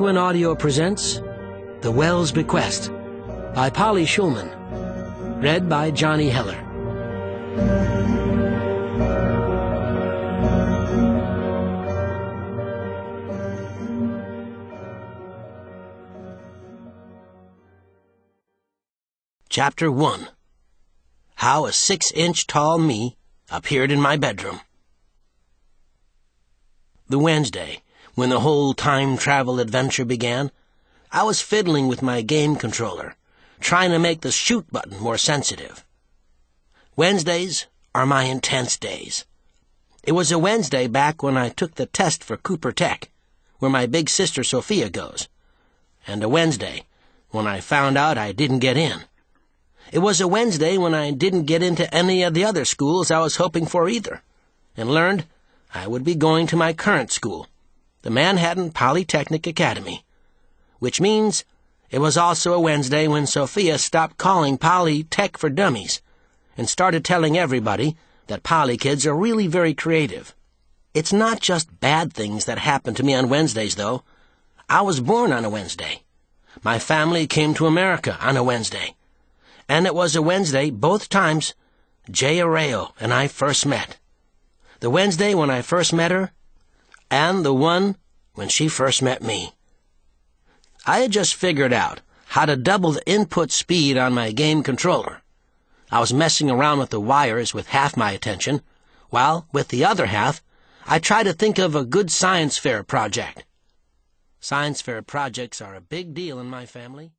Irwin Audio presents The Well's Bequest by Polly Shulman. Read by Johnny Heller. Chapter 1. How a 6-inch tall me appeared in my bedroom. The Wednesday, when the whole time travel adventure began, I was fiddling with my game controller, trying to make the shoot button more sensitive. Wednesdays are my intense days. It was a Wednesday back when I took the test for Cooper Tech, where my big sister Sophia goes, and a Wednesday when I found out I didn't get in. It was a Wednesday when I didn't get into any of the other schools I was hoping for either, and learned I would be going to my current school, the Manhattan Polytechnic Academy, which means it was also a Wednesday when Sophia stopped calling Poly Tech for Dummies and started telling everybody that Poly kids are really very creative. It's not just bad things that happen to me on Wednesdays, though. I was born on a Wednesday. My family came to America on a Wednesday. And it was a Wednesday both times Jay Arreo and I first met. The Wednesday when I first met her, and the one when she first met me. I had just figured out how to double the input speed on my game controller. I was messing around with the wires with half my attention, while with the other half, I tried to think of a good science fair project. Science fair projects are a big deal in my family.